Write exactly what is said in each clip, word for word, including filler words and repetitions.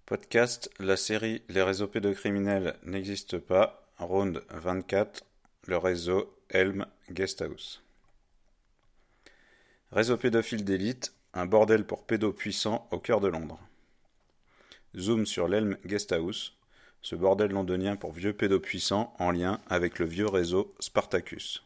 Podcast, la série Les réseaux pédocriminels n'existent pas, round vingt-quatre, le réseau Elm Guesthouse. Réseau pédophile d'élite, un bordel pour pédos puissants au cœur de Londres. Zoom sur l'Elm Guesthouse, ce bordel londonien pour vieux pédos puissants en lien avec le vieux réseau Spartacus.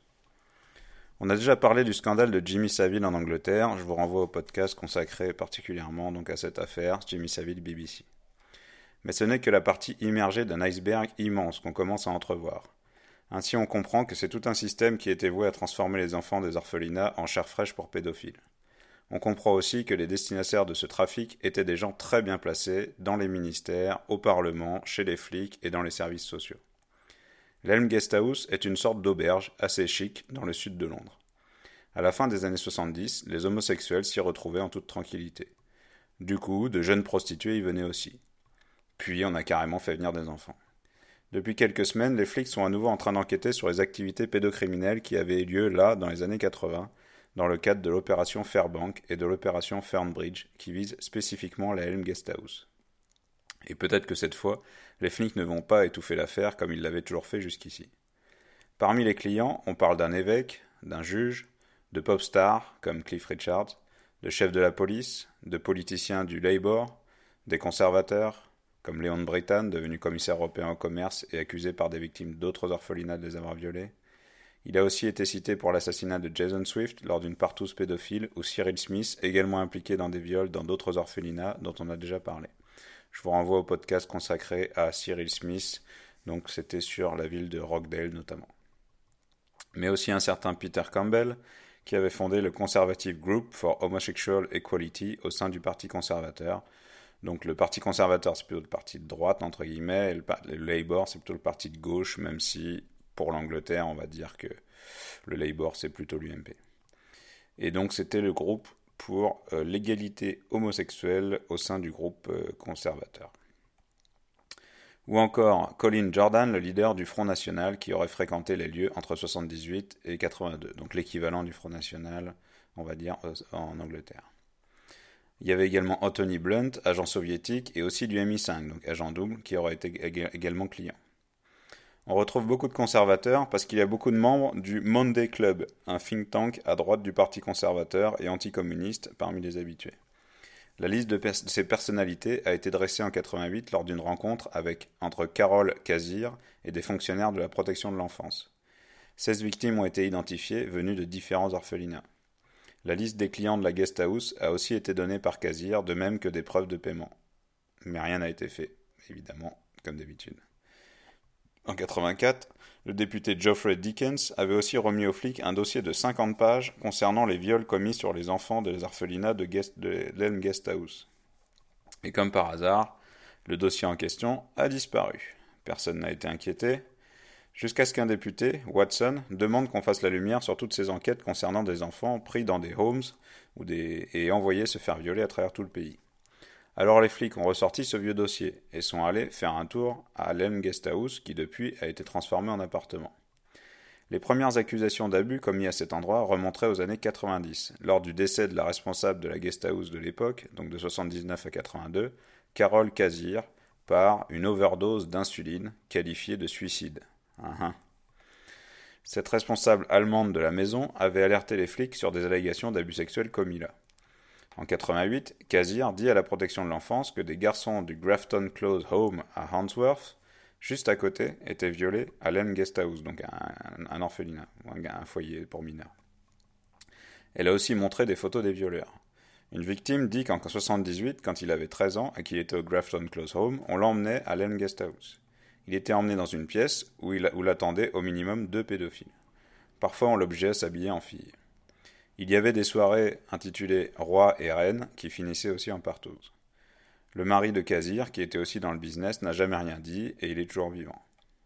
On a déjà parlé du scandale de Jimmy Savile en Angleterre, je vous renvoie au podcast consacré particulièrement donc à cette affaire, Jimmy Savile B B C. Mais ce n'est que la partie immergée d'un iceberg immense qu'on commence à entrevoir. Ainsi on comprend que c'est tout un système qui était voué à transformer les enfants des orphelinats en chair fraîche pour pédophiles. On comprend aussi que les destinataires de ce trafic étaient des gens très bien placés dans les ministères, au Parlement, chez les flics et dans les services sociaux. L'Elm Guesthouse est une sorte d'auberge assez chic dans le sud de Londres. À la fin des années soixante-dix, les homosexuels s'y retrouvaient en toute tranquillité. Du coup, de jeunes prostituées y venaient aussi. Puis on a carrément fait venir des enfants. Depuis quelques semaines, les flics sont à nouveau en train d'enquêter sur les activités pédocriminelles qui avaient eu lieu là, dans les années quatre-vingts, dans le cadre de l'opération Fairbank et de l'opération Fernbridge, qui vise spécifiquement la Elm Guesthouse. Et peut-être que cette fois, les flics ne vont pas étouffer l'affaire comme ils l'avaient toujours fait jusqu'ici. Parmi les clients, on parle d'un évêque, d'un juge, de pop stars comme Cliff Richard, de chefs de la police, de politiciens du Labour, des conservateurs, comme Léon Brittan, devenu commissaire européen au commerce et accusé par des victimes d'autres orphelinats de les avoir violés. Il a aussi été cité pour l'assassinat de Jason Swift lors d'une partouze pédophile, ou Cyril Smith, également impliqué dans des viols dans d'autres orphelinats dont on a déjà parlé. Je vous renvoie au podcast consacré à Cyril Smith, donc c'était sur la ville de Rockdale notamment. Mais aussi un certain Peter Campbell, qui avait fondé le Conservative Group for Homosexual Equality au sein du Parti conservateur. Donc le Parti conservateur, c'est plutôt le parti de droite, entre guillemets, et le, le Labour, c'est plutôt le parti de gauche, même si, pour l'Angleterre, on va dire que le Labour, c'est plutôt l'U M P. Et donc c'était le groupe pour euh, l'égalité homosexuelle au sein du groupe euh, conservateur. Ou encore Colin Jordan, le leader du Front National, qui aurait fréquenté les lieux entre soixante-dix-huit et quatre-vingt-deux, donc l'équivalent du Front National, on va dire, euh, en Angleterre. Il y avait également Anthony Blunt, agent soviétique, et aussi du M I cinq, donc agent double, qui aurait été également client. On retrouve beaucoup de conservateurs parce qu'il y a beaucoup de membres du Monday Club, un think tank à droite du Parti conservateur et anticommuniste parmi les habitués. La liste de, pers- de ces personnalités a été dressée en quatre-vingt-huit lors d'une rencontre avec entre Carole Kazir et des fonctionnaires de la protection de l'enfance. seize victimes ont été identifiées, venues de différents orphelinats. La liste des clients de la Guesthouse a aussi été donnée par Kazir, de même que des preuves de paiement. Mais rien n'a été fait, évidemment, comme d'habitude. En quatre-vingt-quatre, le député Geoffrey Dickens avait aussi remis aux flics un dossier de cinquante pages concernant les viols commis sur les enfants des orphelinats de, Guest, de l'Elm Guesthouse. Et comme par hasard, le dossier en question a disparu. Personne n'a été inquiété, jusqu'à ce qu'un député, Watson, demande qu'on fasse la lumière sur toutes ces enquêtes concernant des enfants pris dans des homes ou des... et envoyés se faire violer à travers tout le pays. Alors les flics ont ressorti ce vieux dossier et sont allés faire un tour à l'Elm Guesthouse qui depuis a été transformé en appartement. Les premières accusations d'abus commis à cet endroit remonteraient aux années quatre-vingt-dix, lors du décès de la responsable de la Guesthouse de l'époque, donc de soixante-dix-neuf à quatre-vingt-deux, Carole Kazir, par une overdose d'insuline qualifiée de suicide. Uh-huh. Cette responsable allemande de la maison avait alerté les flics sur des allégations d'abus sexuels commis là. En quatre-vingt-huit, Kazir dit à la protection de l'enfance que des garçons du Grafton Close Home à Handsworth, juste à côté, étaient violés à l'Elm Guesthouse, donc un, un orphelinat, un, un foyer pour mineurs. Elle a aussi montré des photos des violeurs. Une victime dit qu'en soixante-dix-huit, quand il avait treize ans et qu'il était au Grafton Close Home, on l'emmenait à l'Elm Guesthouse. Il était emmené dans une pièce où, il, où l'attendaient au minimum deux pédophiles. Parfois, on l'obligeait à s'habiller en fille. Il y avait des soirées intitulées Roi et Reine qui finissaient aussi en partouze. Le mari de Kazir, qui était aussi dans le business, n'a jamais rien dit et il est toujours vivant.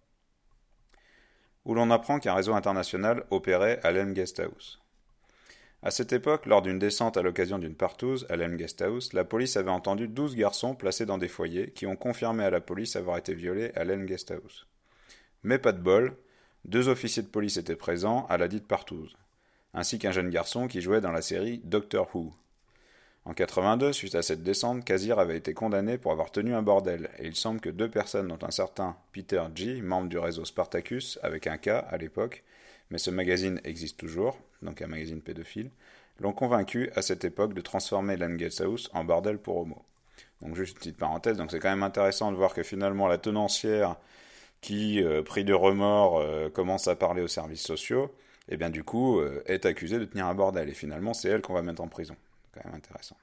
Où l'on apprend qu'un réseau international opérait à l'Elm Guesthouse. À cette époque, lors d'une descente à l'occasion d'une partouze à l'Elm Guesthouse, la police avait entendu douze garçons placés dans des foyers qui ont confirmé à la police avoir été violés à l'Elm Guesthouse. Mais pas de bol, deux officiers de police étaient présents à la dite partouze, ainsi qu'un jeune garçon qui jouait dans la série Doctor Who. En quatre-vingt-deux, suite à cette descente, Kazir avait été condamné pour avoir tenu un bordel, et il semble que deux personnes, dont un certain Peter G., membre du réseau Spartacus, avec un K à l'époque, mais ce magazine existe toujours, donc un magazine pédophile, l'ont convaincu à cette époque de transformer l'En Guest House en bordel pour homos. Donc juste une petite parenthèse, donc c'est quand même intéressant de voir que finalement la tenancière qui, euh, pris de remords, euh, commence à parler aux services sociaux, et bien du coup euh, est accusée de tenir un bordel, et finalement c'est elle qu'on va mettre en prison. C'est quand même intéressant.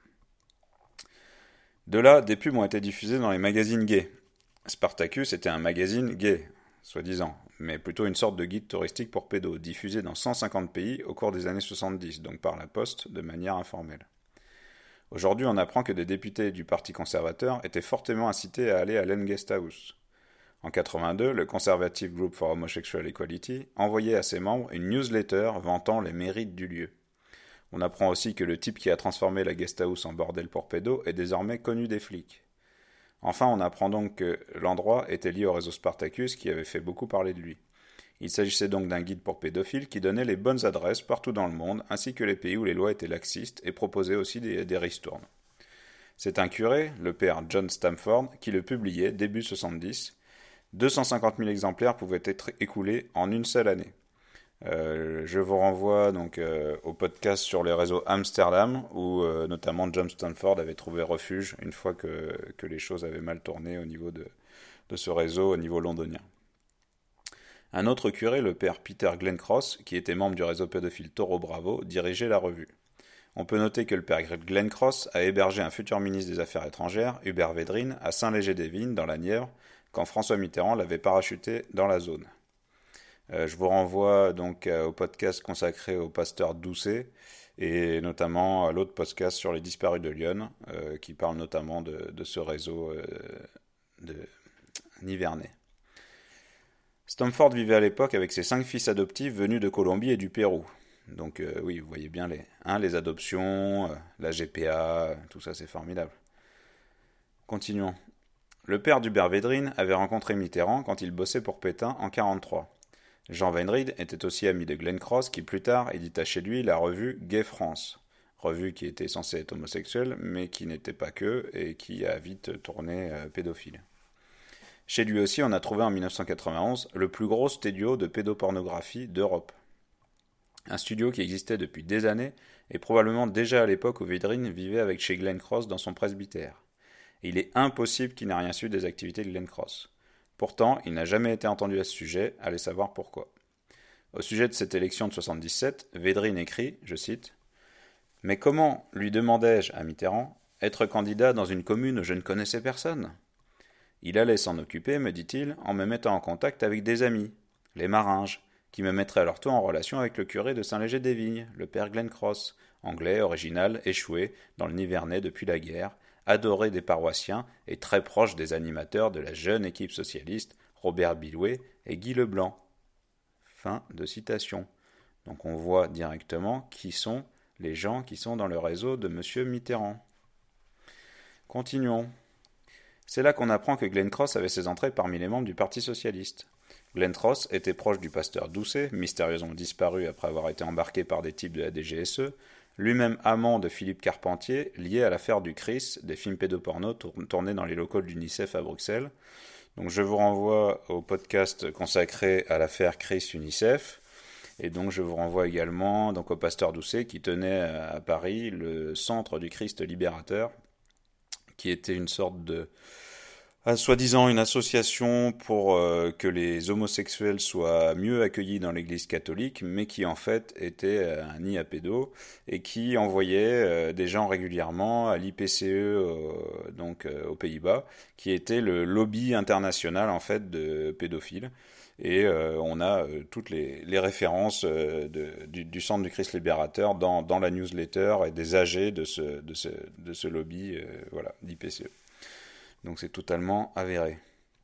De là, des pubs ont été diffusées dans les magazines gays. Spartacus était un magazine gay, soi-disant, mais plutôt une sorte de guide touristique pour pédos, diffusé dans cent cinquante pays au cours des années soixante-dix, donc par la poste, de manière informelle. Aujourd'hui, on apprend que des députés du Parti conservateur étaient fortement incités à aller à l'En Guest House. En quatre-vingt-deux, le Conservative Group for Homosexual Equality envoyait à ses membres une newsletter vantant les mérites du lieu. On apprend aussi que le type qui a transformé la guest house en bordel pour pédos est désormais connu des flics. Enfin, on apprend donc que l'endroit était lié au réseau Spartacus qui avait fait beaucoup parler de lui. Il s'agissait donc d'un guide pour pédophiles qui donnait les bonnes adresses partout dans le monde, ainsi que les pays où les lois étaient laxistes, et proposait aussi des, des ristournes. C'est un curé, le père John Stamford, qui le publiait début soixante-dix. deux cent cinquante mille exemplaires pouvaient être écoulés en une seule année. Euh, je vous renvoie donc euh, au podcast sur les réseaux Amsterdam où euh, notamment John Stanford avait trouvé refuge une fois que, que les choses avaient mal tourné au niveau de, de ce réseau au niveau londonien. Un autre curé, le père Peter Glencross, qui était membre du réseau pédophile Taureau Bravo, dirigeait la revue. On peut noter que le père Glencross a hébergé un futur ministre des Affaires étrangères, Hubert Védrine, à Saint-Léger-des-Vignes, dans la Nièvre, quand François Mitterrand l'avait parachuté dans la zone. Euh, je vous renvoie donc euh, au podcast consacré au pasteur Doucet et notamment à l'autre podcast sur les disparus de Lyon euh, qui parle notamment de, de ce réseau euh, de Nivernais. Stamford vivait à l'époque avec ses cinq fils adoptifs venus de Colombie et du Pérou. Donc euh, oui, vous voyez bien les, hein, les adoptions, euh, la G P A, tout ça c'est formidable. Continuons. Le père d'Hubert Védrine avait rencontré Mitterrand quand il bossait pour Pétain en mille neuf cent quarante-trois. Jean Weinried était aussi ami de Glencross qui plus tard édita chez lui la revue Gay France, revue qui était censée être homosexuelle mais qui n'était pas que et qui a vite tourné euh, pédophile. Chez lui aussi on a trouvé en mille neuf cent quatre-vingt-onze le plus gros studio de pédopornographie d'Europe. Un studio qui existait depuis des années et probablement déjà à l'époque où Védrine vivait avec chez Glencross dans son presbytère. Et il est impossible qu'il n'ait rien su des activités de Glencross. Pourtant, il n'a jamais été entendu à ce sujet, allez savoir pourquoi. Au sujet de cette élection de soixante-dix-sept, Védrine écrit, je cite, « Mais comment, lui demandai-je à Mitterrand, être candidat dans une commune où je ne connaissais personne ? Il allait s'en occuper, me dit-il, en me mettant en contact avec des amis, les Maringes, qui me mettraient à leur tour en relation avec le curé de Saint-Léger-des-Vignes, le père Glencross, anglais, original, échoué, dans le Nivernais depuis la guerre, adoré des paroissiens et très proche des animateurs de la jeune équipe socialiste, Robert Bilouet et Guy Leblanc. » Fin de citation. Donc on voit directement qui sont les gens qui sont dans le réseau de M. Mitterrand. Continuons. C'est là qu'on apprend que Glencross avait ses entrées parmi les membres du Parti socialiste. Glencross était proche du pasteur Doucet, mystérieusement disparu après avoir été embarqué par des types de la D G S E, lui-même amant de Philippe Carpentier, lié à l'affaire du C R I S, des films pédopornos tournés dans les locaux de l'UNICEF à Bruxelles. Donc je vous renvoie au podcast consacré à l'affaire C R I S-UNICEF. Et donc je vous renvoie également donc, au pasteur Doucet qui tenait à Paris le centre du Christ libérateur, qui était une sorte de... soi-disant une association pour euh, que les homosexuels soient mieux accueillis dans l'église catholique, mais qui en fait était euh, un nid à pédos et qui envoyait euh, des gens régulièrement à l'I P C E euh, donc euh, aux Pays-Bas, qui était le lobby international en fait de pédophiles. Et euh, on a euh, toutes les, les références euh, de, du, du Centre du Christ libérateur dans, dans la newsletter et des A G de ce, de ce, de ce lobby euh, voilà, d'I P C E. Donc c'est totalement avéré.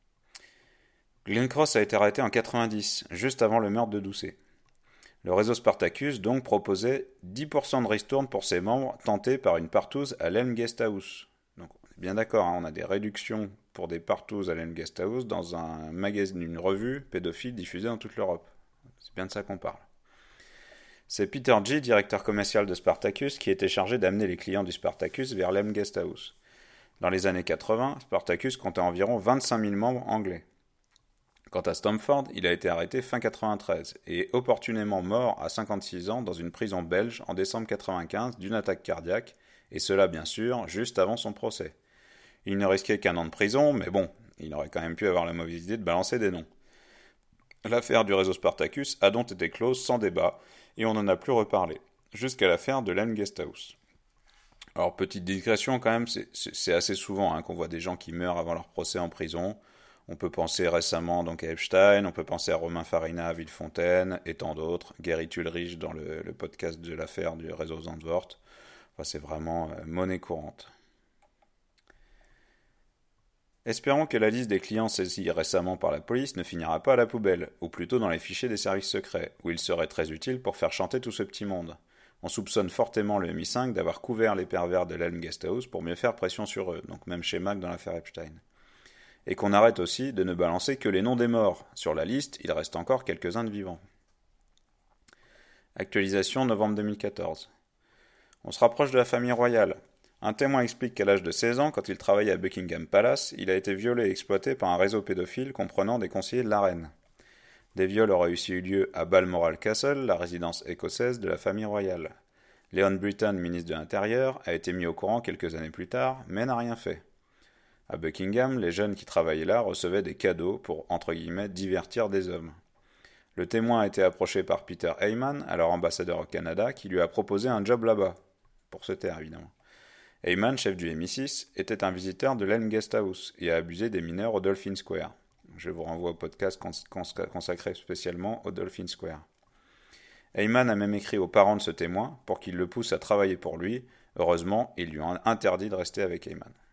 Glencross a été arrêté en quatre-vingt-dix, juste avant le meurtre de Doucet. Le réseau Spartacus donc proposait dix pour cent de ristourne pour ses membres tentés par une partouze à l'En Guest House. Donc on est bien d'accord, hein, on a des réductions pour des partouzes à l'En Guest House dans un magazine, une revue pédophile diffusée dans toute l'Europe. C'est bien de ça qu'on parle. C'est Peter G., directeur commercial de Spartacus, qui était chargé d'amener les clients du Spartacus vers l'Elm Guesthouse. Dans les années quatre-vingts, Spartacus comptait environ vingt-cinq mille membres anglais. Quant à Stamford, il a été arrêté fin quatre-vingt-treize et opportunément mort à cinquante-six ans dans une prison belge en décembre quatre-vingt-quinze d'une attaque cardiaque, et cela bien sûr juste avant son procès. Il ne risquait qu'un an de prison, mais bon, il aurait quand même pu avoir la mauvaise idée de balancer des noms. L'affaire du réseau Spartacus a donc été close sans débat, et on n'en a plus reparlé, jusqu'à l'affaire de l'Elm Guesthouse. Alors, petite digression quand même, c'est, c'est, c'est assez souvent hein, qu'on voit des gens qui meurent avant leur procès en prison. On peut penser récemment donc à Epstein, on peut penser à Romain Farina à Villefontaine, et tant d'autres. Gary Tulrich dans le, le podcast de l'affaire du réseau Zandvoort. Enfin, c'est vraiment euh, monnaie courante. Espérons que la liste des clients saisis récemment par la police ne finira pas à la poubelle, ou plutôt dans les fichiers des services secrets, où il serait très utile pour faire chanter tout ce petit monde. On soupçonne fortement le M I cinq d'avoir couvert les pervers de l'Elm Guesthouse pour mieux faire pression sur eux, donc même schéma que dans l'affaire Epstein. Et qu'on arrête aussi de ne balancer que les noms des morts. Sur la liste, il reste encore quelques-uns de vivants. Actualisation novembre deux mille quatorze. On se rapproche de la famille royale. Un témoin explique qu'à l'âge de seize ans, quand il travaillait à Buckingham Palace, il a été violé et exploité par un réseau pédophile comprenant des conseillers de la reine. Des viols auraient aussi eu lieu à Balmoral Castle, la résidence écossaise de la famille royale. Leon Brittan, ministre de l'Intérieur, a été mis au courant quelques années plus tard, mais n'a rien fait. À Buckingham, les jeunes qui travaillaient là recevaient des cadeaux pour, entre guillemets, divertir des hommes. Le témoin a été approché par Peter Heyman, alors ambassadeur au Canada, qui lui a proposé un job là-bas. Pour se taire, évidemment. Heyman, chef du M I six, était un visiteur de l'Elm Guesthouse et a abusé des mineurs au Dolphin Square. Je vous renvoie au podcast cons- cons- consacré spécialement au Dolphin Square. Heyman a même écrit aux parents de ce témoin pour qu'ils le poussent à travailler pour lui. Heureusement, ils lui ont interdit de rester avec Heyman.